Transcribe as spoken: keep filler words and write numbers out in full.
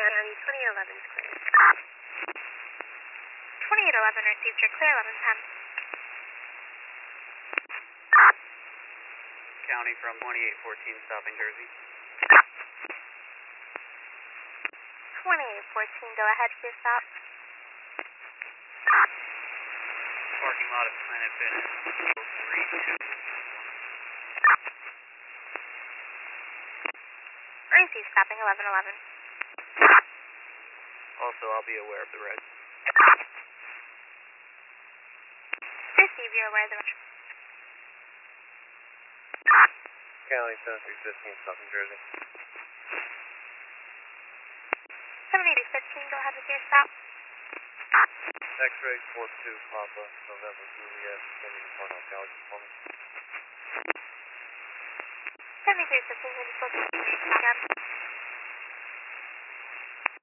County, twenty-eight eleven is clear. twenty-eight eleven received your clear, eleven ten. County from twenty-eight fourteen, stopping Jersey. twenty-eight fourteen, go ahead for your stop. Parking lot of Planet Fitness, three two one. Receive stopping eleven eleven. Also, I'll be aware of the red. Receive, you're aware of the red. County seventy-three fifteen, stopping Jersey. seventy-two fifteen, go ahead with your stop. X-ray four two Papa, November Juliet, sending Cornell Galaxy for me. seventy-three fifteen, can you still again?